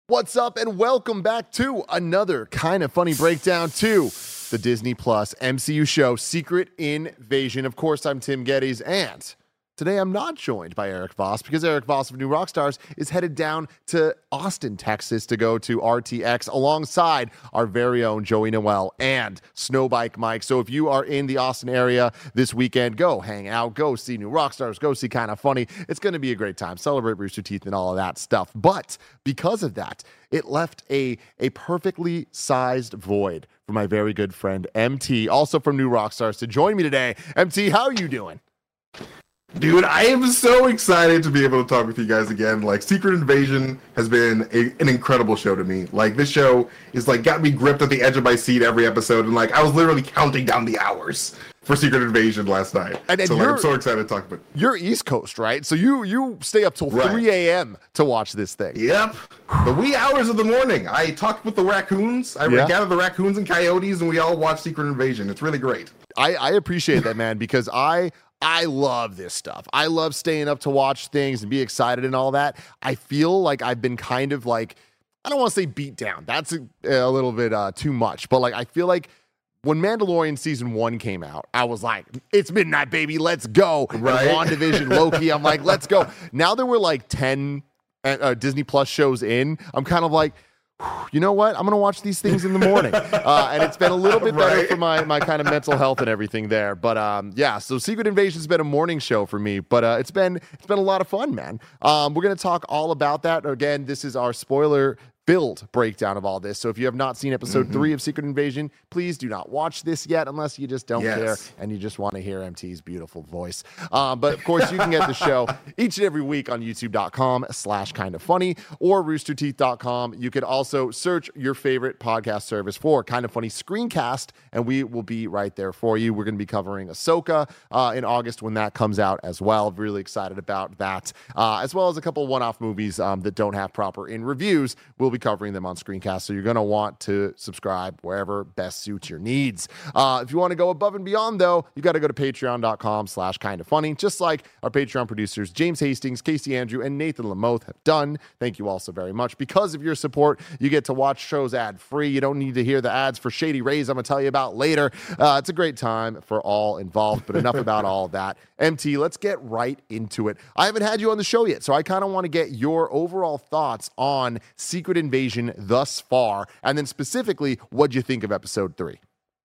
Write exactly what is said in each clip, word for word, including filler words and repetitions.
What's up, and welcome back to another kind of funny breakdown to the Disney Plus M C U show, Secret Invasion. Of course, I'm Tim Geddes, and today I'm not joined by Eric Voss because Eric Voss of New Rockstars is headed down to Austin, Texas to go to R T X alongside our very own Joey Noel and Snowbike Mike. So if you are in the Austin area this weekend, go hang out, go see New Rockstars, go see Kind of Funny. It's going to be a great time. Celebrate Rooster Teeth and all of that stuff. But because of that, it left a, a perfectly sized void for my very good friend M T, also from New Rockstars, to join me today. M T, how are you doing? Dude, I am so excited to be able to talk with you guys again. Like, Secret Invasion has been a, an incredible show to me. Like, this show is, like, got me gripped at the edge of my seat every episode. And, like, I was literally counting down the hours for Secret Invasion last night. And, and so, like, I'm so excited to talk about it. You're East Coast, right? So you you stay up till right. three a.m. to watch this thing. Yep. The wee hours of the morning. I talked with the raccoons. I yeah. gathered the raccoons and coyotes, and we all watched Secret Invasion. It's really great. I, I appreciate that, man, because I... I love this stuff. I love staying up to watch things and be excited and all that. I feel like I've been kind of like, I don't want to say beat down. That's a, a little bit uh, too much. But like, I feel like when Mandalorian season one came out, I was like, it's midnight, baby. Let's go. Right. And WandaVision, Loki, I'm like, let's go. Now that we're like ten uh, Disney Plus shows in, I'm kind of like, you know what? I'm going to watch these things in the morning. Uh, and it's been a little bit better right. for my, my kind of mental health and everything there. But um, yeah, so Secret Invasion's been a morning show for me, but uh, it's been it's been a lot of fun, man. Um, we're going to talk all about that. Again, this is our spoiler filled breakdown of all this. So if you have not seen episode mm-hmm. three of Secret Invasion, please do not watch this yet unless you just don't yes. care and you just want to hear M T's beautiful voice. Um, but of course, you can get the show each and every week on youtube.com slash kind of funny or rooster teeth dot com. You could also search your favorite podcast service for Kind of Funny Screencast, and we will be right there for you. We're going to be covering Ahsoka uh, in August when that comes out as well. Really excited about that, uh, as well as a couple one-off movies um, that don't have proper in reviews. We'll be covering them on Screencast, so you're going to want to subscribe wherever best suits your needs. Uh, if you want to go above and beyond, though, you got to go to patreon.com slash kind of funny, just like our Patreon producers James Hastings, Casey Andrew, and Nathan Lamoth have done. Thank you all so very much. Because of your support, you get to watch shows ad-free. You don't need to hear the ads for Shady Rays I'm going to tell you about later. Uh, it's a great time for all involved, but enough about all of that. M T, let's get right into it. I haven't had you on the show yet, so I kind of want to get your overall thoughts on Secret Invasion thus far, and then specifically, what'd you think of episode three?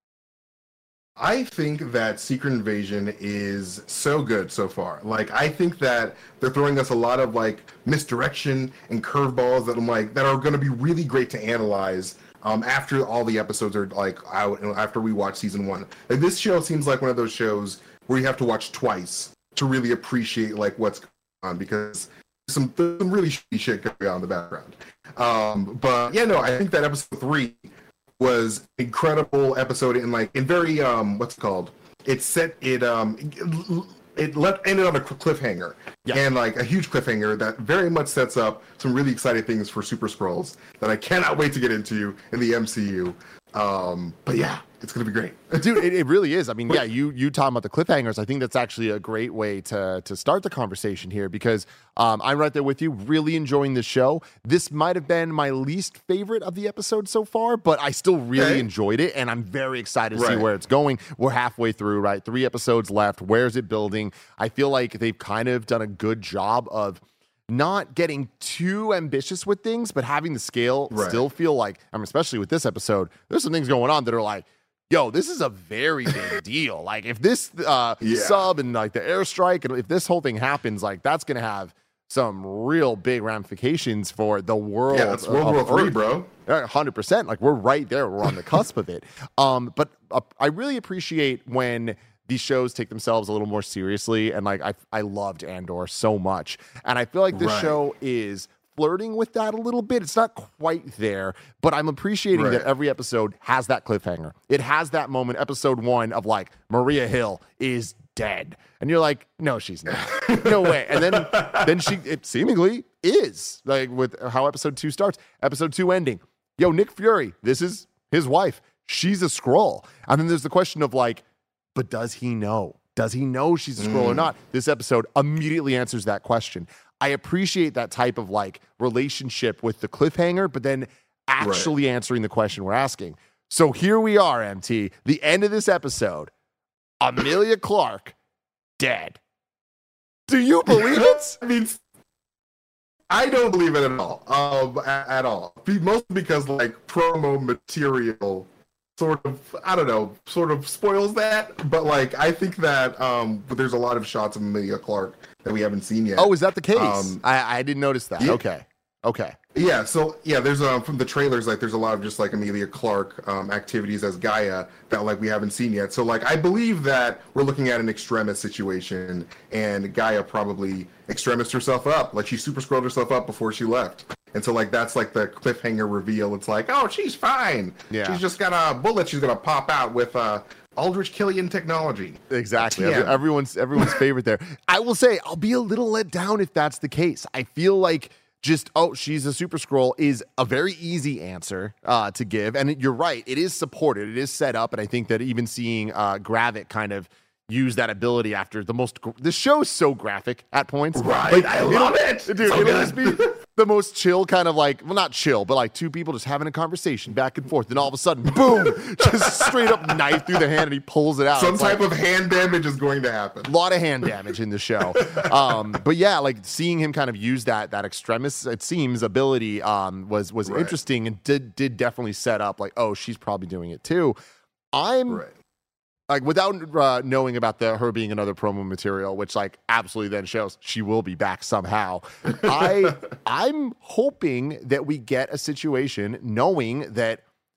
I think that Secret Invasion is so good so far. Like, I think that they're throwing us a lot of like misdirection and curveballs that I'm like that are going to be really great to analyze um, after all the episodes are like out and after we watch season one. Like, this show seems like one of those shows where you have to watch twice to really appreciate like what's going on, because some some really shitty shit going on in the background. Um, but yeah, no, I think that episode three was an incredible episode, and like in very um, what's it called? It set it um, it, it left ended on a cliffhanger, yeah. and like a huge cliffhanger that very much sets up some really exciting things for Super Skrulls that I cannot wait to get into in the M C U. Um, but yeah, it's gonna be great, dude. It, it really is. I mean, yeah, you you talking about the cliffhangers. I think that's actually a great way to to start the conversation here, because um, I'm right there with you. Really enjoying the show. This might have been my least favorite of the episodes so far, but I still really okay. enjoyed it, and I'm very excited to right. see where it's going. We're halfway through, right? Three episodes left. Where's it building? I feel like they've kind of done a good job of not getting too ambitious with things, but having the scale right. still feel like, I mean, especially with this episode, there's some things going on that are like, yo, this is a very big deal. Like, if this uh, yeah. sub and like the airstrike, and if this whole thing happens, like that's going to have some real big ramifications for the world. Yeah, that's World War Three, bro. one hundred percent. Like, we're right there. We're on the cusp of it. Um, but uh, I really appreciate when these shows take themselves a little more seriously, and like I I loved Andor so much, and I feel like this right. show is flirting with that a little bit. It's not quite there, but I'm appreciating right. that every episode has that cliffhanger. It has that moment, episode one, of like, Maria Hill is dead, and you're like, no, she's not. No way. And then then she it seemingly is, like with how episode two starts. Episode two ending, yo, Nick Fury, this is his wife. She's a Skrull. And then there's the question of like, but does he know? Does he know she's a Skrull mm. or not? This episode immediately answers that question. I appreciate that type of like relationship with the cliffhanger, but then actually right. answering the question we're asking. So here we are, M T, the end of this episode. Emilia Clarke dead. Do you believe it? I mean, I don't believe it at all. Um, at, at all. Mostly because like promo material sort of, I don't know, sort of spoils that. But like, I think that um, there's a lot of shots of Emilia Clarke that we haven't seen yet. Oh, is that the case? Um, I, I didn't notice that. Yeah. Okay. Okay. Yeah, so yeah, there's um from the trailers, like there's a lot of just like Emilia Clarke um activities as Gaia that like we haven't seen yet. So like I believe that we're looking at an extremis situation, and Gaia probably extremised herself up, like she super scrolled herself up before she left. And so like that's like the cliffhanger reveal. It's like, oh, she's fine. Yeah. She's just got a bullet she's gonna pop out with uh Aldrich Killian technology. Exactly. Every, everyone's everyone's favorite there. I will say I'll be a little let down if that's the case. I feel like just, oh, she's a Super Skrull is a very easy answer uh, to give. And you're right. It is supported. It is set up. And I think that even seeing uh, Gravik kind of use that ability after the most... The show's so graphic at points. Right. Like, I love it. Dude, so it'll good. just be the most chill kind of like... Well, not chill, but like two people just having a conversation back and forth. Then all of a sudden, boom, just straight up knife through the hand and he pulls it out. Some it's type like, of hand damage is going to happen. A lot of hand damage in the show. Um, but yeah, like seeing him kind of use that that extremis, it seems, ability um, was was right. interesting and did did definitely set up like, oh, she's probably doing it too. I'm right. like without uh, knowing about the her being another promo material, which like absolutely then shows she will be back somehow. I I'm hoping that we get a situation knowing that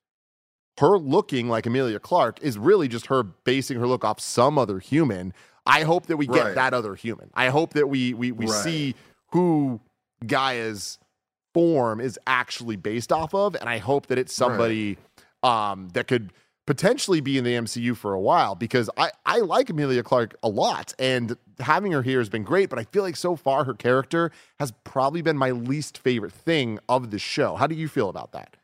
her looking like Emilia Clarke is really just her basing her look off some other human. I hope that we get right. that other human. I hope that we we we right. see who Gaia's form is actually based off of, and I hope that it's somebody right. um, that could potentially be in the M C U for a while, because I, I like Emilia Clarke a lot, and having her here has been great, but I feel like so far her character has probably been my least favorite thing of the show. How do you feel about that?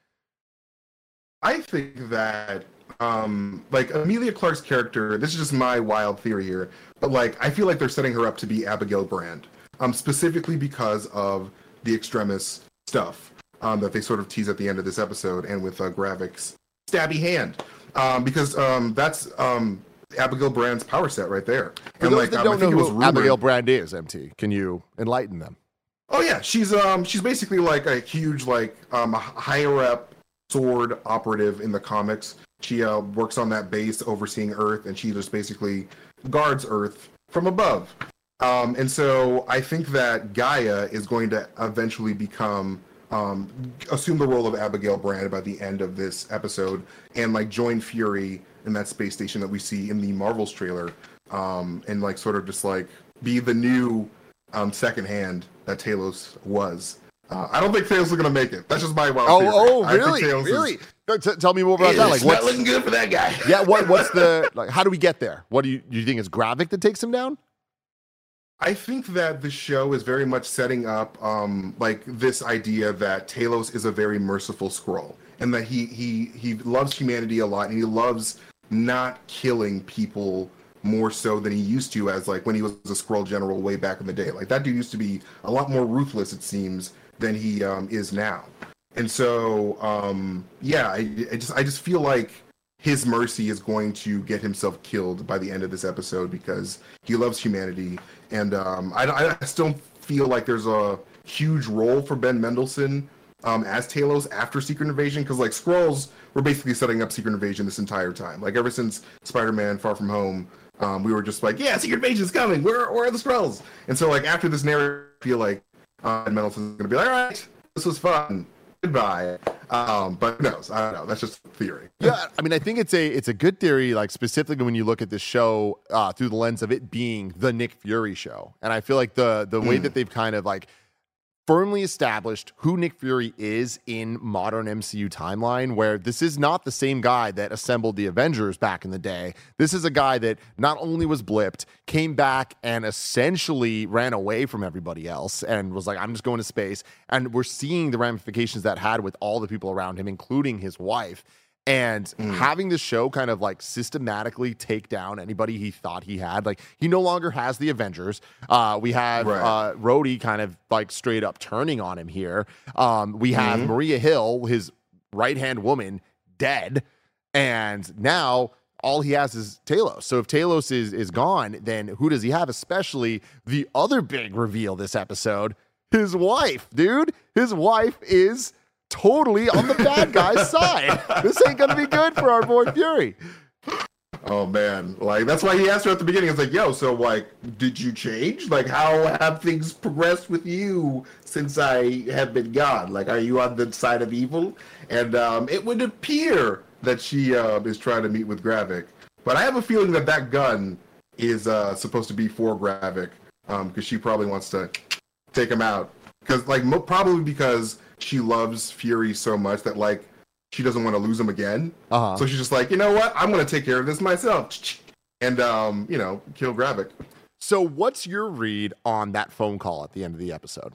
I think that, um, like, Emilia Clarke's character, this is just my wild theory here, but, like, I feel like they're setting her up to be Abigail Brand, um, specifically because of the extremis stuff um, that they sort of tease at the end of this episode, and with uh, Gravik's stabby hand, um, because um, that's um, Abigail Brand's power set right there. For and, those like, that um, don't know who rumored... Abigail Brand is, M T, can you enlighten them? Oh, yeah, she's um she's basically, like, a huge, like, um, higher-up sword operative in the comics. She uh, works on that base overseeing Earth, and she just basically guards Earth from above. Um, and so I think that Gaia is going to eventually become, um, assume the role of Abigail Brand by the end of this episode, and like join Fury in that space station that we see in the Marvels trailer, um, and like sort of just like be the new um, second hand that Talos was. Uh, I don't think Talos is going to make it. That's just my wild Oh, theory. oh, I really? think Really? Is, T- tell me more about that. Like, it's what's not looking good for that guy. yeah? What? What's the like? How do we get there? What do you do? You think it's Gravik that takes him down? I think that the show is very much setting up um, like this idea that Talos is a very merciful Skrull, and that he he he loves humanity a lot, and he loves not killing people more so than he used to, as like when he was a Skrull general way back in the day. Like that dude used to be a lot more ruthless, it seems, than he um, is now. And so, um, yeah, I, I just I just feel like his mercy is going to get himself killed by the end of this episode, because he loves humanity. And um, I, I still feel like there's a huge role for Ben Mendelsohn um, as Talos after Secret Invasion, because like Skrulls were basically setting up Secret Invasion this entire time. Like ever since Spider-Man Far From Home, um, we were just like, yeah, Secret Invasion's coming. Where, where are the Skrulls? And so like after this narrative, I feel like uh, Ben Mendelsohn's going to be like, all right, this was fun. Goodbye. Um, but who knows? I don't know. That's just theory. Yeah, I mean, I think it's a it's a good theory, like specifically when you look at this show uh, through the lens of it being the Nick Fury show. And I feel like the the mm. way that they've kind of like firmly established who Nick Fury is in modern M C U timeline, where this is not the same guy that assembled the Avengers back in the day. This is a guy that not only was blipped, came back and essentially ran away from everybody else and was like, I'm just going to space. And we're seeing the ramifications that had with all the people around him, including his wife. And Mm. having the show kind of like systematically take down anybody he thought he had, like he no longer has the Avengers. Uh, we have Right. uh, Rhodey kind of like straight up turning on him here. Um, we have Mhm. Maria Hill, his right hand woman, dead, and now all he has is Talos. So if Talos is is gone, then who does he have? Especially the other big reveal this episode, his wife, dude. His wife is totally on the bad guy's side. This ain't gonna be good for our boy Fury. Oh man, like that's why he asked her at the beginning. It's like, yo, so like, did you change? Like, how have things progressed with you since I have been gone? Like, are you on the side of evil? And um, it would appear that she uh, is trying to meet with Gravik, but I have a feeling that that gun is uh, supposed to be for Gravik, because um, she probably wants to take him out. Because like, mo- probably because she loves Fury so much that like she doesn't want to lose him again. Uh-huh. So she's just like, you know what? I'm gonna take care of this myself, and um, you know, kill Gravik. So what's your read on that phone call at the end of the episode?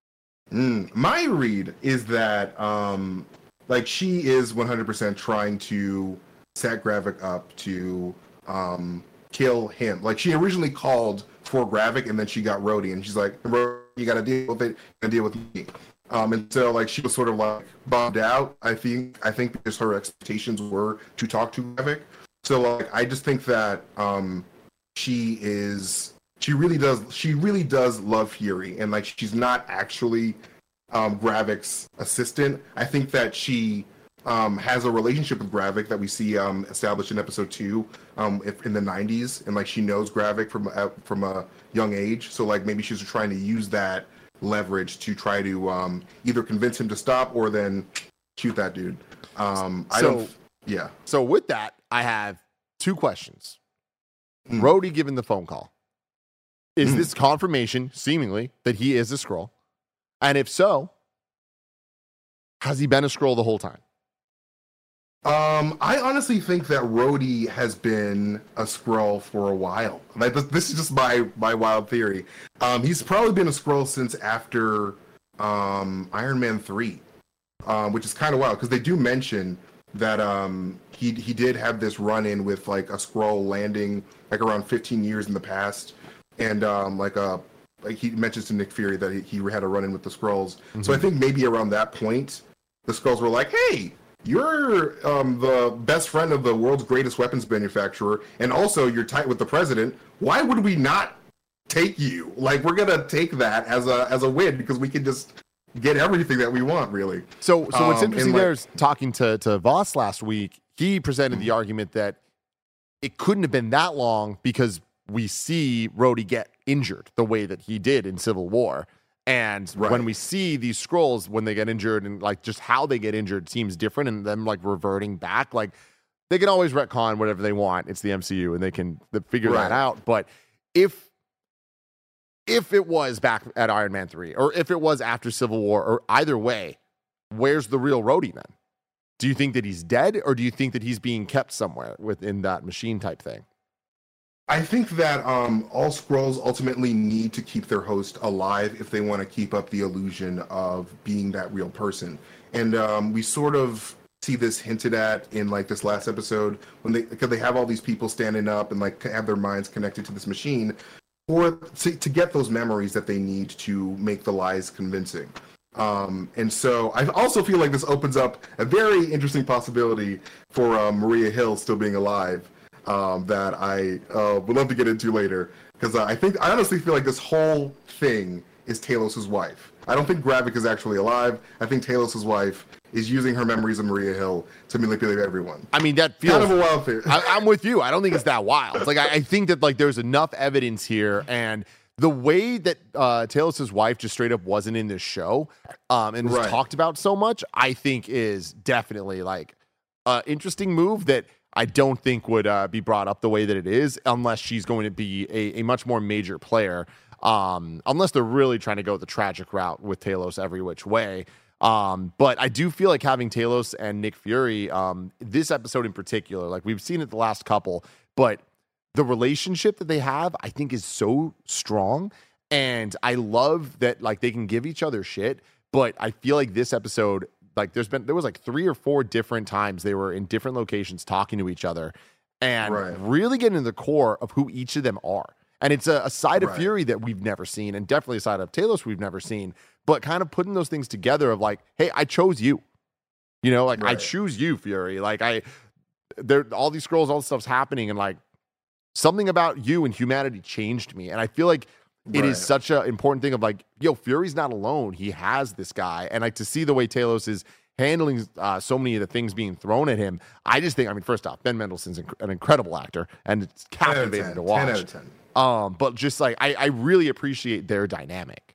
Mm, my read is that um, like she is one hundred percent trying to set Gravik up to um, kill him. Like she originally called for Gravik, and then she got Rhodey, and she's like, you got to deal with it, you got to deal with me. Um, and so like she was sort of like bummed out. I think I think because her expectations were to talk to Gravik. So like I just think that um, she is she really does she really does love Fury, and like she's not actually um, Gravik's assistant. I think that she um, has a relationship with Gravik that we see um, established in episode two um, if, in the nineties, and like she knows Gravik from uh, from a young age. So like maybe she's trying to use that leverage to try to um, either convince him to stop or then shoot that dude. Um, I So- don't. Yeah. So with that, I have two questions. Mm. Rhodey given the phone call. Is Mm. this confirmation, seemingly, that he is a Skrull? And if so, has he been a Skrull the whole time? Um, I honestly think that Rhodey has been a Skrull for a while. Like this, this is just my my wild theory. Um, he's probably been a Skrull since after um, Iron Man three, um, which is kind of wild because they do mention that um, he he did have this run in with like a Skrull landing like around fifteen years in the past, and um, like a like he mentions to Nick Fury that he, he had a run in with the Skrulls. So I think maybe around that point, the Skrulls were like, hey. You're um, the best friend of the world's greatest weapons manufacturer, and also you're tight with the president. Why would we not take you? Like we're gonna take that as a as a win because we can just get everything that we want, really. So, so what's Um, interesting and, like- there is talking to, to Voss last week, he presented the argument that it couldn't have been that long because we see Rhodey get injured the way that he did in Civil War. And Right. when we see these Skrulls, when they get injured and like just how they get injured seems different and them like reverting back, like they can always retcon whatever they want. It's the M C U and they can they figure Right. that out. But if if it was back at Iron Man three or if it was after Civil War or either way, where's the real Rhodey then? Do you think that he's dead or do you think that he's being kept somewhere within that machine type thing? I think that um, all Skrulls ultimately need to keep their host alive if they want to keep up the illusion of being that real person. And um, we sort of see this hinted at in like this last episode when they because they have all these people standing up and like have their minds connected to this machine, or to, to get those memories that they need to make the lies convincing. Um, and so I also feel like this opens up a very interesting possibility for uh, Maria Hill still being alive. Um, that I uh, would love to get into later because uh, I think I honestly feel like this whole thing is Talos' wife. I don't think Gravik is actually alive. I think Talos' wife is using her memories of Maria Hill to manipulate everyone. I mean, that feels Kind of a wild theory. I, I'm with you. I don't think it's that wild. Like, I, I think that like there's enough evidence here, and the way that uh, Talos' wife just straight up wasn't in this show, um, and was Right. talked about so much, I think is definitely like an interesting move that I don't think would uh, be brought up the way that it is, unless she's going to be a, a much more major player. Um, unless they're really trying to go the tragic route with Talos every which way. Um, but I do feel like having Talos and Nick Fury, um, this episode in particular, like we've seen it the last couple, but the relationship that they have, I think is so strong. And I love that like they can give each other shit, but I feel like this episode, like there's been there was like three or four different times they were in different locations talking to each other and Right. really getting to the core of who each of them are. And it's a, a side of Right. Fury that we've never seen, and definitely a side of Talos we've never seen, but kind of putting those things together of like, hey, I chose you. You know, like I Right. choose you, Fury. Like I there all these scrolls, all this stuff's happening, and like something about you and humanity changed me. And I feel like it is Right. such an important thing of like, yo, Fury's not alone. He has this guy. And like to see the way Talos is handling uh, so many of the things being thrown at him, I just think, I mean, first off, Ben Mendelsohn's inc- an incredible actor, and it's ten out of captivating ten, to watch. ten out of ten. Um, but just like, I, I really appreciate their dynamic.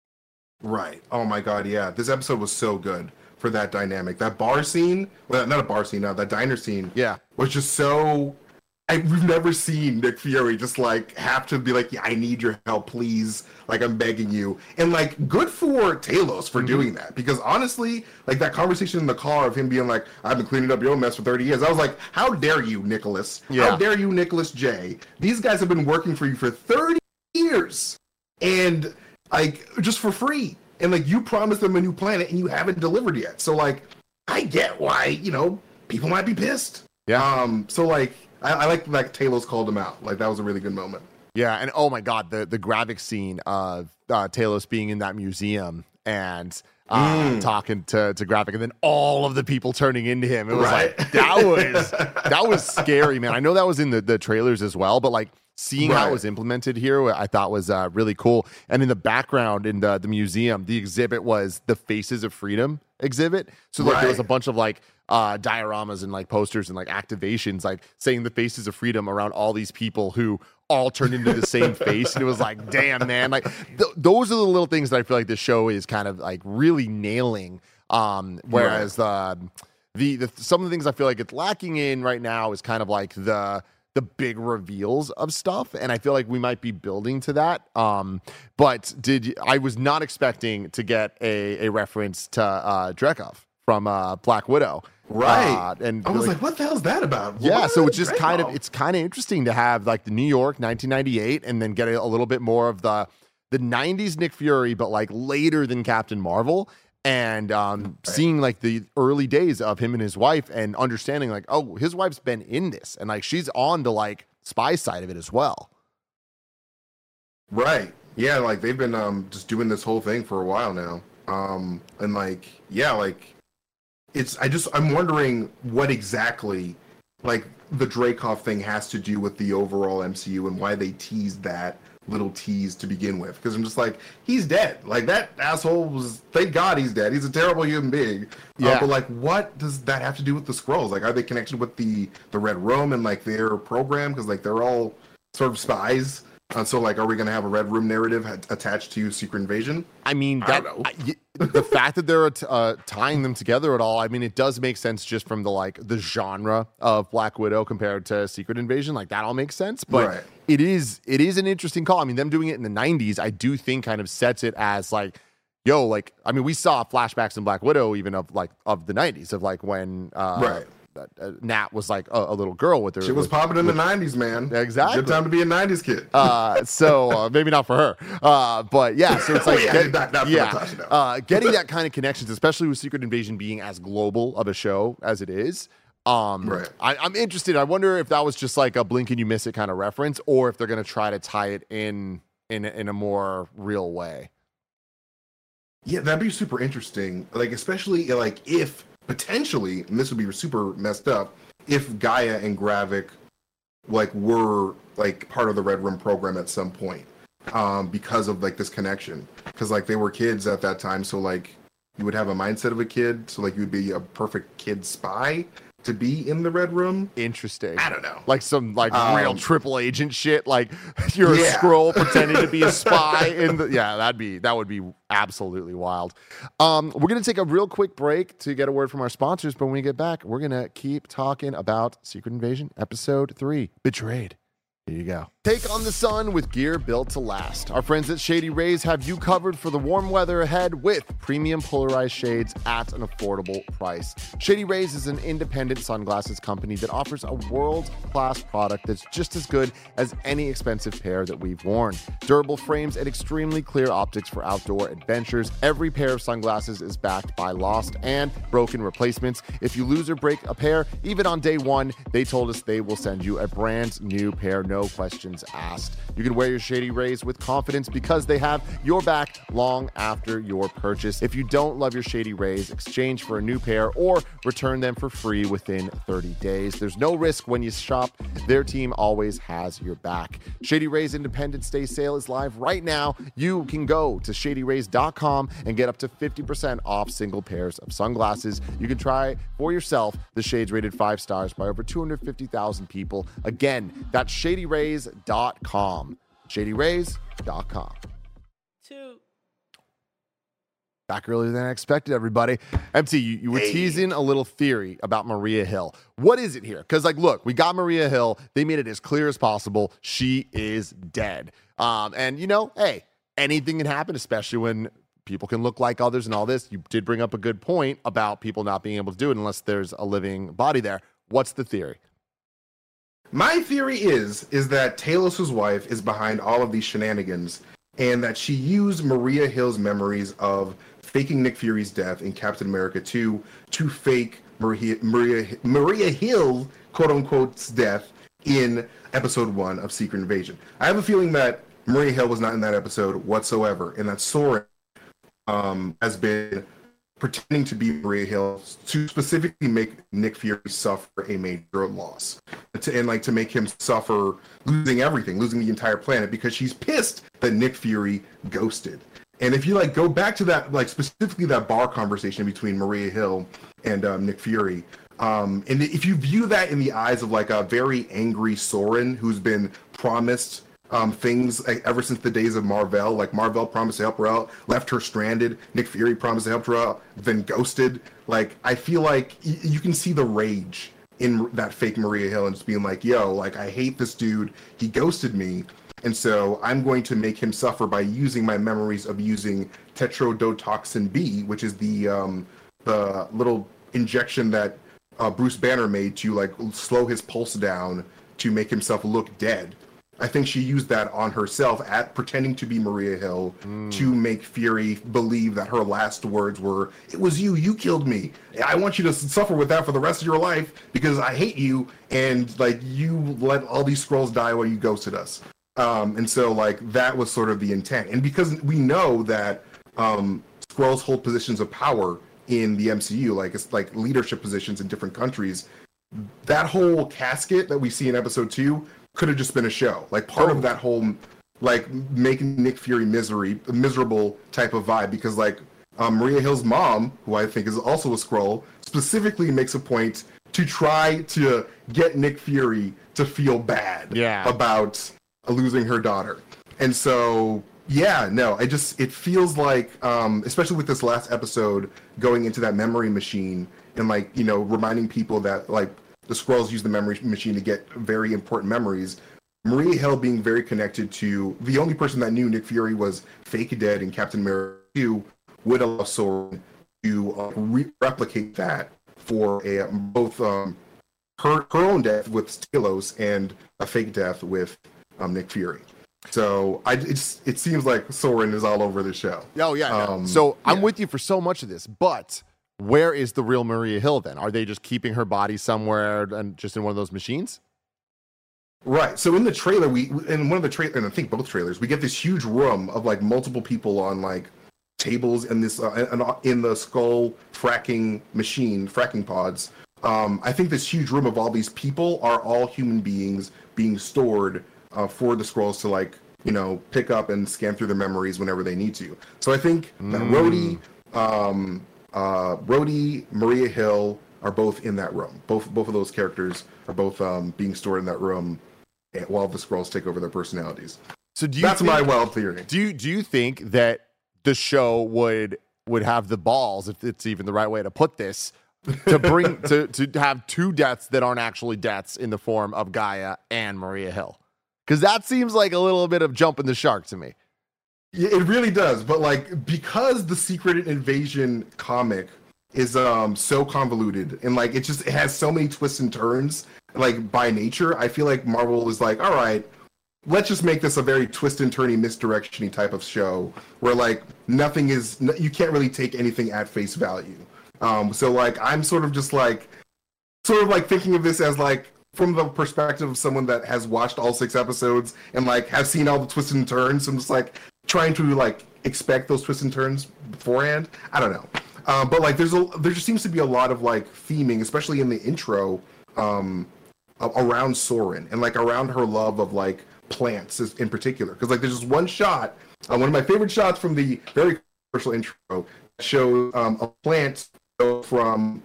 Right. Oh my God. Yeah. This episode was so good for that dynamic. That bar scene, well, not a bar scene, no, that diner scene Yeah. was just so. I, we've never seen Nick Fury just like have to be like, yeah, I need your help, please. Like, I'm begging you. And like, good for Talos for Mhm. doing that. Because honestly, like that conversation in the car of him being like, I've been cleaning up your mess for thirty years. I was like, how dare you, Nicholas? Yeah. How dare you, Nicholas J? These guys have been working for you for thirty years. And like, just for free. And like, you promised them a new planet and you haven't delivered yet. So like, I get why, you know, people might be pissed. Yeah. Um, so like, I, I like like Talos called him out. Like that was a really good moment. Yeah, and oh my God, the the graphic scene of uh, Talos being in that museum and uh, Mm. talking to to graphic, and then all of the people turning into him. It was Right. like that was that was scary, man. I know that was in the the trailers as well, but like seeing how it Right. was implemented here, I thought was uh, really cool. And in the background in the the museum, the exhibit was the Faces of Freedom exhibit. So like there was a Right. bunch of like uh dioramas and like posters and like activations like saying the Faces of Freedom around all these people who all turned into the same face, and it was like, damn, man, like th- those are the little things that I feel like this show is kind of like really nailing. Um whereas the the the some of the things I feel like it's lacking in right now is kind of like the the big reveals of stuff, and I feel like we might be building to that. Um, but did I was not expecting to get a a reference to uh, Dreykov from uh, Black Widow, Right. Uh, and I was like, like, what the hell's that about? yeah, What? so it's just kind of Dreykov? it's kind of interesting to have like the New York nineteen ninety-eight, and then get a, a little bit more of the the nineties Nick Fury, but like later than Captain Marvel. And um, Right. seeing like the early days of him and his wife, and understanding like, oh, his wife's been in this, and like she's on to like spy side of it as well. Right. Yeah, like they've been um just doing this whole thing for a while now. Um and like yeah, like it's I just I'm wondering what exactly like the Dreykov thing has to do with the overall M C U and why they teased that little tease to begin with. Because I'm just like, he's dead. Like that asshole was thank God he's dead. He's a terrible human being. Yeah. Uh, but like what does that have to do with the Skrulls? Like are they connected with the the Red Room and like their program? Because like they're all sort of spies. Uh, so, like, are we going to have a Red Room narrative ha- attached to Secret Invasion? I mean, I that don't know. I- y- the fact that they're uh, tying them together at all, I mean, it does make sense just from the like the genre of Black Widow compared to Secret Invasion. Like that all makes sense, but Right. it is it is an interesting call. I mean, them doing it in the nineties, I do think kind of sets it as like, yo, like I mean, we saw flashbacks in Black Widow even of like of the nineties of like when uh, Right. uh, Nat was like a, a little girl with her. She was with- popping in the nineties, man. Exactly. Good time to be a nineties kid. uh so uh, maybe not for her, uh but yeah, so it's like Yeah, get- not- not for yeah Natasha, no. uh getting that kind of connections, especially with Secret Invasion being as global of a show as it is. um Right. I, I'm interested. I wonder if that was just like a blink and you miss it kind of reference, or if they're gonna try to tie it in in in a more real way. Yeah, that'd be super interesting. Like, especially like if potentially, and this would be super messed up, if Gaia and Gravik like were like part of the Red Room program at some point, um, because of like this connection. Because like they were kids at that time, so like you would have a mindset of a kid, so like you would be a perfect kid spy to be in the Red Room. Interesting. I don't know. Like some like Um, real triple agent shit. Like you're a Yeah. scroll pretending to be a spy in the yeah, that'd be that would be absolutely wild. Um, we're gonna take a real quick break to get a word from our sponsors, but when we get back, we're gonna keep talking about Secret Invasion episode three, Betrayed. Here you go. Take on the sun with gear built to last. Our friends at Shady Rays have you covered for the warm weather ahead with premium polarized shades at an affordable price. Shady Rays is an independent sunglasses company that offers a world-class product that's just as good as any expensive pair that we've worn. Durable frames and extremely clear optics for outdoor adventures. Every pair of sunglasses is backed by lost and broken replacements. If you lose or break a pair, even on day one, they told us they will send you a brand new pair, no questions asked. You can wear your Shady Rays with confidence because they have your back long after your purchase. If you don't love your Shady Rays, exchange for a new pair or return them for free within thirty days. There's no risk when you shop. Their team always has your back. Shady Rays Independence Day sale is live right now. You can go to shady rays dot com and get up to fifty percent off single pairs of sunglasses. You can try for yourself the shades rated five stars by over two hundred fifty thousand people. Again, that's shady rays dot com. shady rays dot com. Two. Back earlier than I expected, everybody. M T, you, you were Hey. teasing a little theory about Maria Hill. What is it here? Because, like, look, we got Maria Hill. They made it as clear as possible. She is dead. Um, and, you know, hey, anything can happen, especially when people can look like others and all this. You did bring up a good point about people not being able to do it unless there's a living body there. What's the theory? My theory is is that Talos' wife is behind all of these shenanigans, and that she used Maria Hill's memories of faking Nick Fury's death in Captain America two to fake Maria Maria Maria Hill's quote unquote death in episode one of Secret Invasion. I have a feeling that Maria Hill was not in that episode whatsoever, and that Soren um, has been pretending to be Maria Hill to specifically make Nick Fury suffer a major loss, to, and like to make him suffer losing everything, losing the entire planet, because she's pissed that Nick Fury ghosted. And if you like go back to that, like specifically that bar conversation between Maria Hill and um, Nick Fury, um, and if you view that in the eyes of like a very angry Soren who's been promised Um, things like, ever since the days of Marvel, like Marvel promised to help her out, left her stranded. Nick Fury promised to help her out, then ghosted. Like, I feel like y- you can see the rage in that fake Maria Hill and just being like, yo, like, I hate this dude. He ghosted me. And so I'm going to make him suffer by using my memories of using tetrodotoxin B, which is the, um, the little injection that uh, Bruce Banner made to, like, slow his pulse down to make himself look dead. I think she used that on herself at pretending to be Maria Hill mm. to make Fury believe that her last words were, "It was you, you killed me. I want you to suffer with that for the rest of your life because I hate you, and like you let all these Skrulls die while you ghosted us." Um, and so like that was sort of the intent. And because we know that um, Skrulls hold positions of power in the M C U, like it's like leadership positions in different countries, that whole casket that we see in episode two could have just been a show, like part oh. of that whole, like making Nick Fury misery, miserable type of vibe. Because like um, Maria Hill's mom, who I think is also a Skrull, specifically makes a point to try to get Nick Fury to feel bad yeah. about losing her daughter. And so, yeah, no, I just it feels like, um, especially with this last episode going into that memory machine and like you know reminding people that like. The Skrulls use the memory machine to get very important memories. Maria Hill being very connected to the only person that knew Nick Fury was fake dead in Captain America two would allow Soren to uh, re- replicate that for a both um, her her own death with Talos and a fake death with um, Nick Fury. So I it's, it seems like Soren is all over the show. Oh yeah. Um, so I'm yeah. with you for so much of this, but. Where is the real Maria Hill then? Are they just keeping her body somewhere and just in one of those machines? Right. So in the trailer, we in one of the trailers, and I think both trailers, we get this huge room of like multiple people on like tables in this uh, in the skull fracking machine, fracking pods. Um, I think this huge room of all these people are all human beings being stored uh, for the Skrulls to like you know pick up and scan through their memories whenever they need to. So I think that Mm. Rhodey. Um, Uh, Rhodey, Maria Hill are both in that room. Both both of those characters are both um, being stored in that room while the Skrulls take over their personalities. So do you That's think, my wild theory. Do you do you think that the show would would have the balls, if it's even the right way to put this, to bring to to have two deaths that aren't actually deaths in the form of Gaia and Maria Hill? Because that seems like a little bit of jumping the shark to me. Yeah, it really does. But like, because the Secret Invasion comic is um so convoluted and like it just it has so many twists and turns, like by nature, I feel like Marvel is like, all right, let's just make this a very twist and turny, misdirection-y type of show where like nothing is, you can't really take anything at face value. Um, so like I'm sort of just like, sort of like thinking of this as like from the perspective of someone that has watched all six episodes and like has seen all the twists and turns. I'm just like trying to like expect those twists and turns beforehand. I don't know. Um, but like there's a, there just seems to be a lot of like theming, especially in the intro, um, around Soren and like around her love of like plants in particular. Because like there's just one shot, uh, one of my favorite shots from the very commercial intro shows um, a plant go from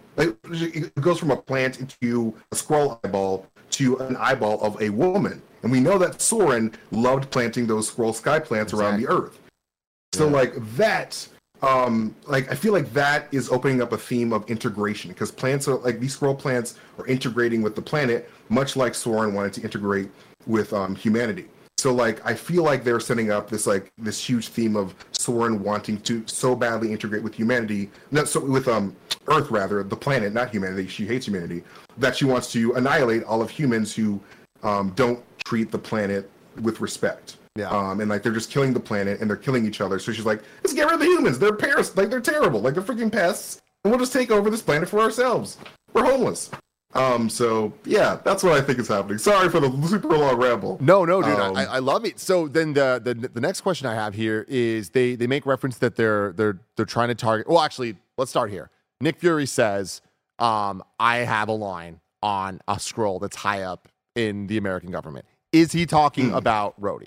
it goes from a plant into a scroll eyeball to an eyeball of a woman, and we know that Soren loved planting those scroll sky plants exactly. around the Earth. So yeah. like that, um, like I feel like that is opening up a theme of integration because plants are like these scroll plants are integrating with the planet, much like Soren wanted to integrate with um, humanity. So like I feel like they're setting up this like this huge theme of Soren wanting to so badly integrate with humanity, not so with um Earth rather, the planet, not humanity. She hates humanity. That she wants to annihilate all of humans who um, don't treat the planet with respect. Yeah. Um, and like they're just killing the planet and they're killing each other. So she's like, let's get rid of the humans. They're paras- like they're terrible. Like they're freaking pests. And we'll just take over this planet for ourselves. We're homeless. Um, so yeah, that's what I think is happening. Sorry for the super long ramble. No, no, dude, um, I, I love it. So then the, the the next question I have here is they they make reference that they're they're they're trying to target. Well, actually, let's start here. Nick Fury says, um, "I have a line on a scroll that's high up in the American government." Is he talking hmm. about Rhodey?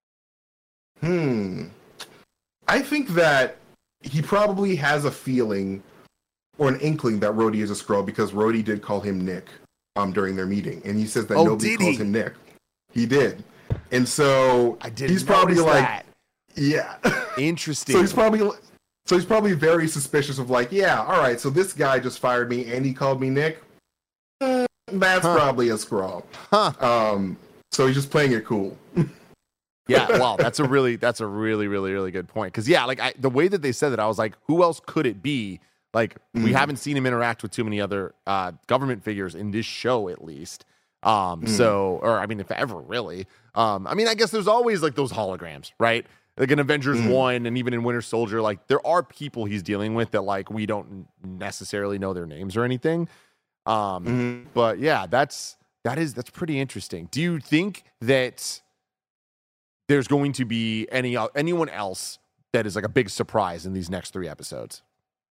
Hmm. I think that he probably has a feeling or an inkling that Rhodey is a Skrull because Rhodey did call him Nick um, during their meeting. And he says that oh, nobody calls he? him Nick. He did. And so I didn't he's probably like, that. yeah. Interesting. so he's probably, so he's probably very suspicious of like, yeah, all right, so this guy just fired me and he called me Nick. Eh, that's huh. probably a Skrull. Huh. Um, so he's just playing it cool. Yeah, wow, that's a really, that's a really, really, really good point. Because yeah, like I, the way that they said that, I was like, who else could it be? Like mm. we haven't seen him interact with too many other uh, government figures in this show, at least. Um, mm. So, or I mean, if ever, really. Um, I mean, I guess there's always like those holograms, right? Like in Avengers mm. one, and even in Winter Soldier, like there are people he's dealing with that like we don't necessarily know their names or anything. Um, mm. But yeah, that's that is that's pretty interesting. Do you think that there's going to be any uh, anyone else that is like a big surprise in these next three episodes?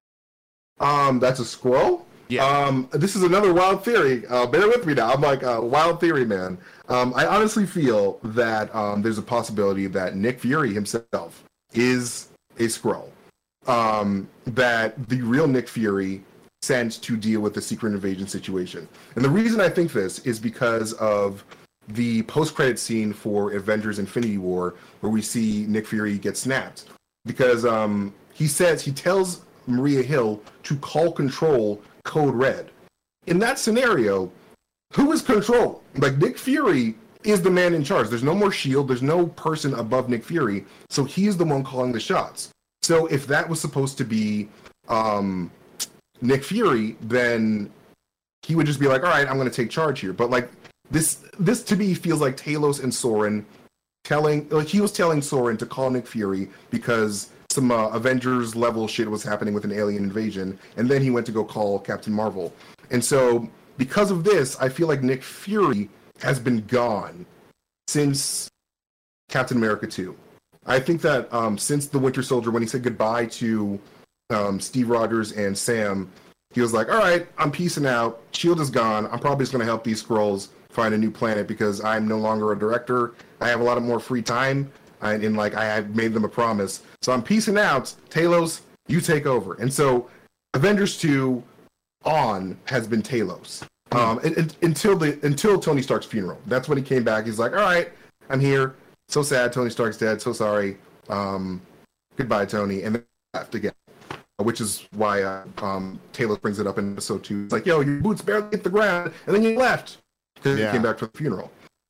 Um, that's a Skrull? Yeah. Um, this is another wild theory. Uh, bear with me now. I'm like a wild theory man. Um, I honestly feel that um, there's a possibility that Nick Fury himself is a Skrull. Um, that the real Nick Fury sent to deal with the Secret Invasion situation. And the reason I think this is because of the post-credit scene for Avengers Infinity War, where we see Nick Fury get snapped. Because um, he says, he tells Maria Hill to call Control Code Red. In that scenario, who is Control? Like, Nick Fury is the man in charge. There's no more S H I E L D. There's no person above Nick Fury. So he's the one calling the shots. So if that was supposed to be um, Nick Fury, then he would just be like, all right, I'm going to take charge here. But, like, this, this to me feels like Talos and Soren telling, like, he was telling Soren to call Nick Fury because some uh, Avengers level shit was happening with an alien invasion, and then he went to go call Captain Marvel. And so because of this, I feel like Nick Fury has been gone since Captain America two. I think that um, since the Winter Soldier, when he said goodbye to um, Steve Rogers and Sam, he was like, all right, I'm peacing out. S H I E L D is gone. I'm probably just going to help these Skrulls find a new planet because I'm no longer a director. I have a lot of more free time. I, and like I had made them a promise, so I'm peacing out. Talos, you take over. And so, Avengers two on has been Talos um, and, and, until the until Tony Stark's funeral. That's when he came back. He's like, "All right, I'm here. So sad. Tony Stark's dead. So sorry. Um, goodbye, Tony." And then left again, which is why uh, um, Talos brings it up in episode two. It's like, "Yo, your boots barely hit the ground, and then you left because yeah. you came back for the funeral."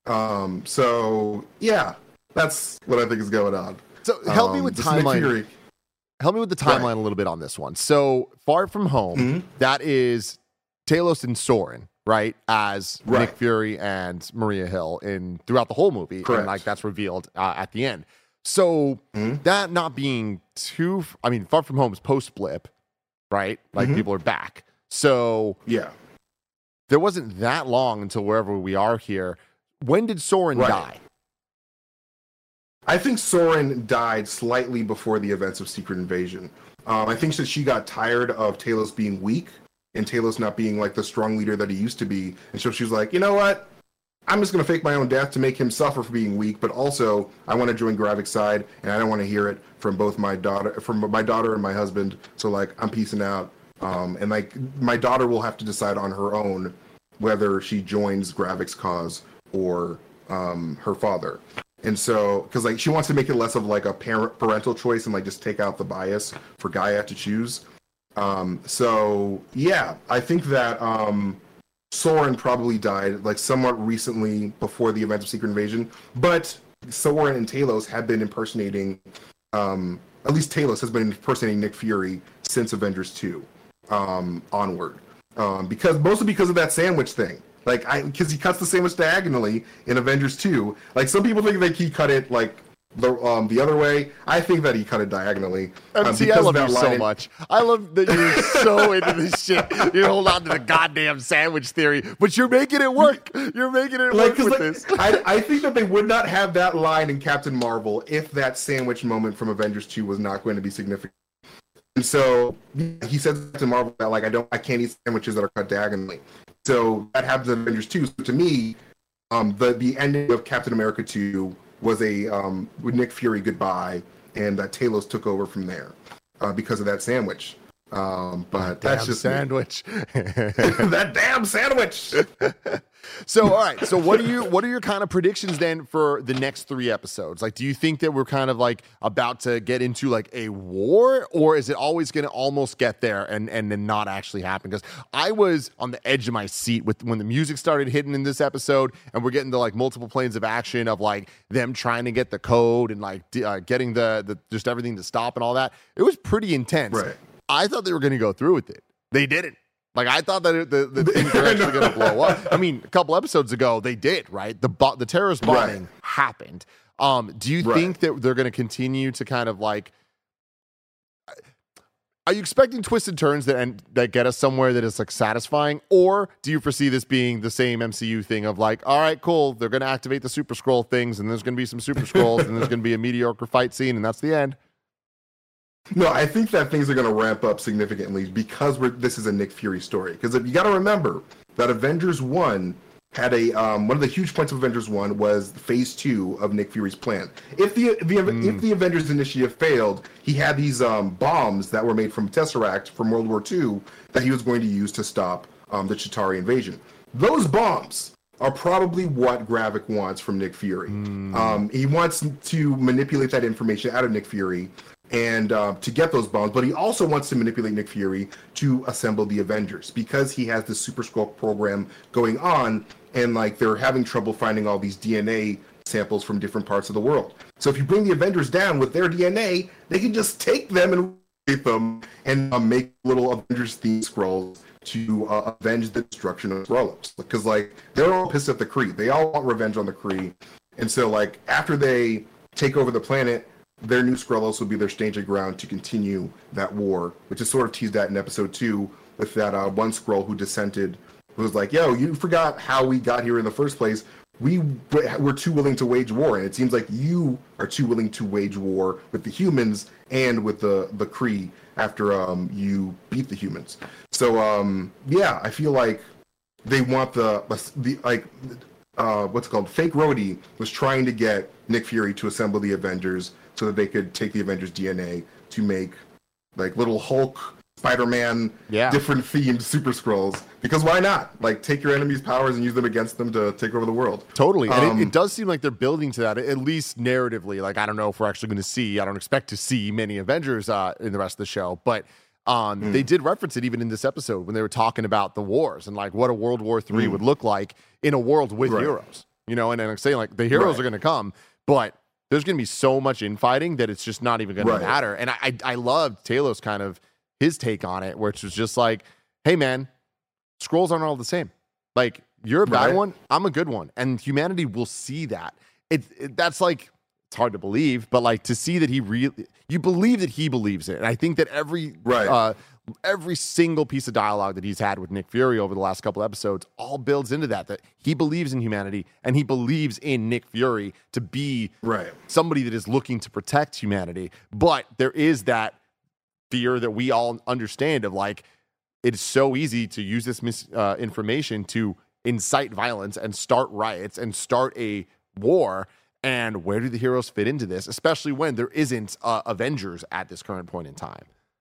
Um, so yeah, that's what I think is going on. So help me Um, with this Nick timeline. Fury- Help me with the timeline Right. a little bit on this one. So Far From Home, Mhm. that is Talos and Soren, right? As Right. Nick Fury and Maria Hill in throughout the whole movie, Correct. and like that's revealed uh, at the end. So Mhm. that not being too, I mean, Far From Home is post blip, right? Like Mhm. people are back. So Yeah. there wasn't that long until wherever we are here. When did Soren Right. die? I think Soren died slightly before the events of Secret Invasion. Um, I think that she got tired of Talos being weak and Talos not being like the strong leader that he used to be. And so she was like, you know what? I'm just going to fake my own death to make him suffer for being weak, but also I want to join Gravik's side, and I don't want to hear it from both my daughter, from my daughter and my husband. So like, I'm peacing out, um, and like my daughter will have to decide on her own whether she joins Gravik's cause or um, her father. And so, because like she wants to make it less of like a parent parental choice and like just take out the bias for Gaia to choose. Um, so yeah, I think that. Um, Soren probably died like somewhat recently before the events of Secret Invasion, but Soren and Talos have been impersonating, um, at least Talos has been impersonating Nick Fury since Avengers two um, onward, um, because mostly because of that sandwich thing. Like, I because he cuts the sandwich diagonally in Avengers two. Like, some people think that he cut it like the um the other way. I think that he cut it diagonally. M T, um, I love of you that so line. much. I love that you're so into this shit. You hold on to the goddamn sandwich theory, but you're making it work. You're making it Like, work 'cause, with like, this. I, I think that they would not have that line in Captain Marvel if that sandwich moment from Avengers two was not going to be significant. And so he says to Marvel that like I don't I can't eat sandwiches that are cut diagonally. So that happens in Avengers two. So to me, um, the the ending of Captain America two was a um, with Nick Fury goodbye, and that Talos took over from there uh, because of that sandwich. Um, but Damn that's just me. sandwich. That damn sandwich. So, all right. So, what are you? What are your kind of predictions then for the next three episodes? Like, do you think that we're kind of like about to get into like a war, or is it always going to almost get there and and then not actually happen? Because I was on the edge of my seat with when the music started hitting in this episode, and we're getting to like multiple planes of action of like them trying to get the code and like d- uh, getting the the just everything to stop and all that. It was pretty intense. Right. I thought they were going to go through with it. They didn't. Like, I thought that it, the, the things were actually going to blow up. I mean, a couple episodes ago, they did, right? The bo- the terrorist bombing Right. happened. Um, do you Right. think that they're going to continue to kind of like... Are you expecting twists and turns that end, that get us somewhere that is like satisfying? Or do you foresee this being the same M C U thing of like, all right, cool, they're going to activate the Super Scroll things, and there's going to be some Super Scrolls, and there's going to be a mediocre fight scene, and that's the end? No, I think that things are going to ramp up significantly because we're, this is a Nick Fury story. Because you got to remember that Avengers one had a um, one of the huge points of Avengers one was Phase two of Nick Fury's plan. If the the Mm. if the Avengers Initiative failed, he had these um, bombs that were made from Tesseract from World War two that he was going to use to stop um, the Chitauri invasion. Those bombs are probably what Gravik wants from Nick Fury. Mm. Um, he wants to manipulate that information out of Nick Fury and uh, to get those bombs, but he also wants to manipulate Nick Fury to assemble the Avengers because he has this Super Skrull program going on, and like they're having trouble finding all these D N A samples from different parts of the world. So if you bring the Avengers down with their D N A, they can just take them and take them and uh, make little Avengers themed scrolls to uh, avenge the destruction of Skrullos. Because like they're all pissed at the Kree, they all want revenge on the Kree, and so like after they take over the planet, their new Skrullos will be their staging ground to continue that war, which is sort of teased at in episode two with that uh, one Skrull who dissented, who was like, yo, you forgot how we got here in the first place. We were too willing to wage war, and it seems like you are too willing to wage war with the humans and with the, the Kree after um, you beat the humans. So, um, yeah, I feel like they want the, the like, uh, what's it called? Fake Rhodey was trying to get Nick Fury to assemble the Avengers so that they could take the Avengers D N A to make like little Hulk, Spider-Man, Yeah. different themed Super Skrulls. Because why not? Like take your enemy's powers and use them against them to take over the world. Totally. And Um, it, it does seem like they're building to that, at least narratively. Like, I don't know if we're actually going to see, I don't expect to see many Avengers uh, in the rest of the show, but um, Mm. they did reference it even in this episode when they were talking about the wars and like what a World War Three Mm. would look like in a world with Right. heroes. you know, and, and I'm saying like the heroes Right. are going to come, but there's going to be so much infighting that it's just not even going Right. to matter. And I, I, I loved Talos kind of his take on it, which was just like, hey man, scrolls aren't all the same. Like you're a bad Right. one, I'm a good one, and humanity will see that. It, it that's like it's hard to believe, but like to see that he really, you believe that he believes it, and I think that every Right. uh, every single piece of dialogue that he's had with Nick Fury over the last couple episodes all builds into that, that he believes in humanity and he believes in Nick Fury to be Right. somebody that is looking to protect humanity. But there is that fear that we all understand of like, it's so easy to use this misinformation uh, to incite violence and start riots and start a war. And where do the heroes fit into this, especially when there isn't uh, Avengers at this current point in time?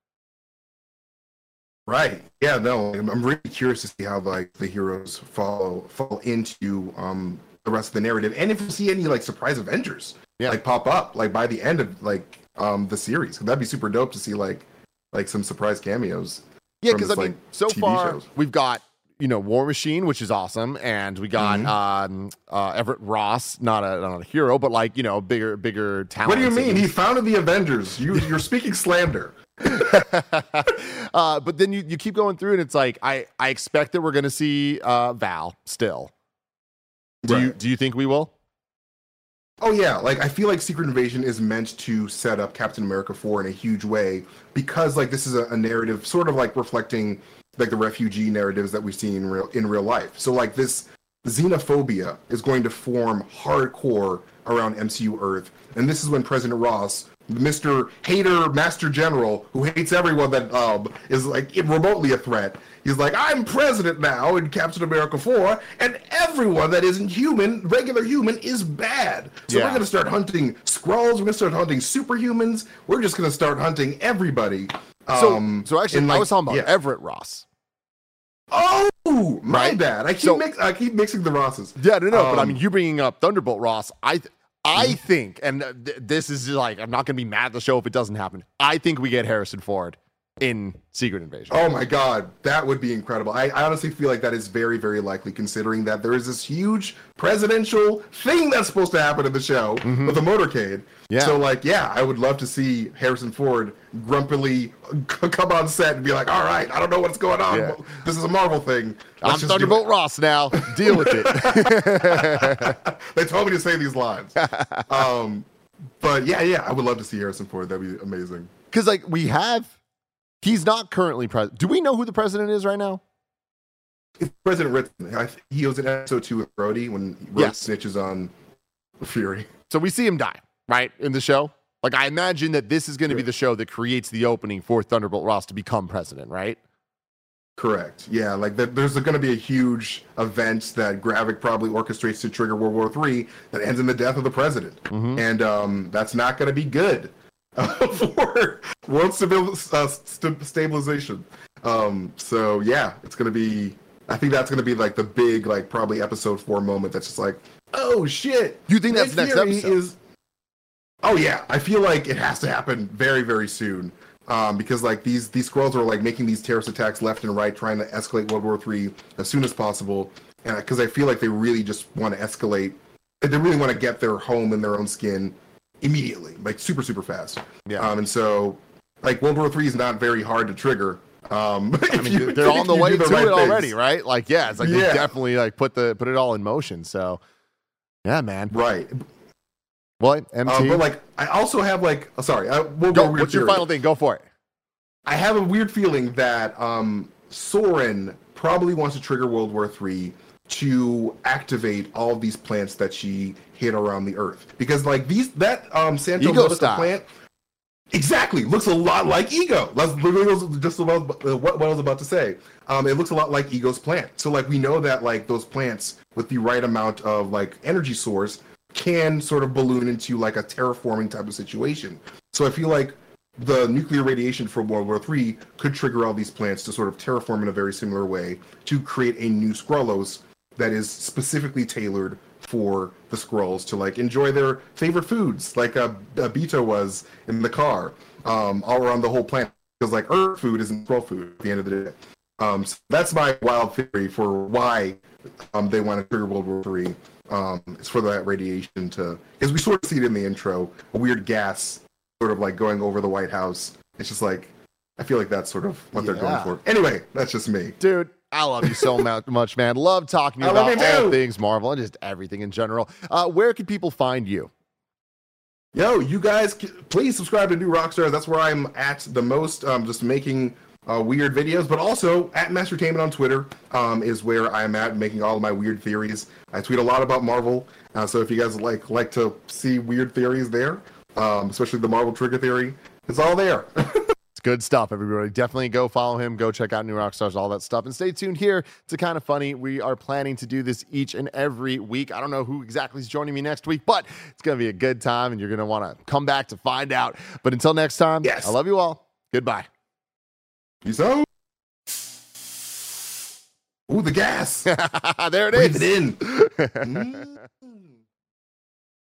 Right. Yeah. No. I'm I'm really curious to see how like the heroes fall fall into um the rest of the narrative, and if we see any like surprise Avengers Yeah. like pop up like by the end of like um the series. That'd be super dope to see like like some surprise cameos. Yeah, from because I this, mean, like, so T V far shows. we've got you know War Machine, which is awesome, and we got Mhm. um, uh, Everett Ross, not a not a hero, but like you know bigger bigger talent. What do you mean? He founded the Avengers. You you're speaking slander. uh, but then you, you keep going through, and it's like I, I expect that we're going to see uh, Val still. Do you Right. do you think we will? Oh yeah, like I feel like Secret Invasion is meant to set up Captain America four in a huge way because like this is a, a narrative sort of like reflecting like the refugee narratives that we see in real in real life. So like this xenophobia is going to form hardcore around M C U Earth, and this is when President Ross, Mister Hater Master General, who hates everyone that um is like remotely a threat. He's like, I'm president now in Captain America four, and everyone that isn't human, regular human, is bad. So Yeah. we're gonna start hunting Skrulls. We're gonna start hunting superhumans. We're just gonna start hunting everybody. So Um, so actually, and, I like, was talking about yeah. Everett Ross. Oh, my Right? bad. I keep So- mix, I keep mixing the Rosses. Yeah, no, no, but I Um, mean, you bringing up Thunderbolt Ross, I. Th- I Mm-hmm. think, and uh, th- this is like, I'm not going to be mad at the show if it doesn't happen. I think we get Harrison Ford in Secret Invasion. Oh my god, that would be incredible. I, I honestly feel like that is very, very likely considering that there is this huge presidential thing that's supposed to happen in the show with the motorcade. Yeah. So like, yeah, I would love to see Harrison Ford grumpily c- come on set and be like, all right, I don't know what's going on. Yeah. This is a Marvel thing. Let's I'm just do Thunderbolt it." Ross now. Deal with it. They told me to say these lines. um, but yeah, yeah, I would love to see Harrison Ford. That'd be amazing. Because like we have, he's not currently president. Do we know who the president is right now? It's President Ritzman. I, th- he was in episode two with Brody when Brody Yes. snitches on Fury. So we see him die, right, in the show. Like I imagine that this is going to be Right. the show that creates the opening for Thunderbolt Ross to become president, right? Correct. Yeah, like the, there's going to be a huge event that Gravik probably orchestrates to trigger World War Three that ends in the death of the president, Mhm. and um, that's not going to be good uh, for world stabil- uh, st- stabilization. Um, so yeah, it's going to be. I think that's going to be like the big, like probably episode four moment. That's just like, oh shit. You think that's Nick next Fury episode? Is, oh yeah, I feel like it has to happen very, very soon. Um, because like these these Skrulls are like making these terrorist attacks left and right, trying to escalate World War Three as soon as possible. And because I feel like they really just want to escalate, they really want to get their home in their own skin immediately, like super super fast. Yeah. Um, and so like World War Three is not very hard to trigger. Um, I mean, they're on the way to it already, right? Like, yeah, it's like they Yeah. definitely like put the put it all in motion. So, yeah, man. Right. What M T? Um, but like, I also have like, oh, sorry, I, we'll Go, go. weird what's your theory. final thing? Go for it. I have a weird feeling that um, Soren probably wants to trigger World War Three to activate all of these plants that she hid around the Earth, because like these that um, Santo Ego Monica style. plant exactly looks a lot like Ego. That's literally just what I was, uh, what, what I was about to say. Um, it looks a lot like Ego's plant. So like we know that like those plants with the right amount of like energy source can sort of balloon into like a terraforming type of situation. So I feel like the nuclear radiation from World War Three could trigger all these plants to sort of terraform in a very similar way to create a new Skrullos that is specifically tailored for the Skrulls to like enjoy their favorite foods, like uh, uh, Beto was in the car, um, all around the whole planet. Because like Earth food isn't Skrull food at the end of the day. Um, so that's my wild theory for why um, they want to trigger World War Three. Um, it's for that radiation to, because we sort of see it in the intro, a weird gas sort of like going over the White House. It's just like, I feel like that's sort of what yeah. they're going for. Anyway, that's just me. Dude, I love you so much, man. Love talking to you about all things Marvel and just everything in general. Uh, where can people find you? Yo, you guys, please subscribe to New Rockstars. That's where I'm at the most, um, just making uh, weird videos, but also at Mastertainment on Twitter um, is where I'm at making all of my weird theories. I tweet a lot about Marvel, uh, so if you guys like like to see weird theories there, um, especially the Marvel trigger theory, it's all there. It's good stuff, everybody. Definitely go follow him. Go check out New Rockstars, all that stuff. And stay tuned here to Kind of Funny. We are planning to do this each and every week. I don't know who exactly is joining me next week, but it's going to be a good time, and you're going to want to come back to find out. But until next time, yes. I love you all. Goodbye. Peace out. Ooh, the gas. There it Breathe is. it in. mm.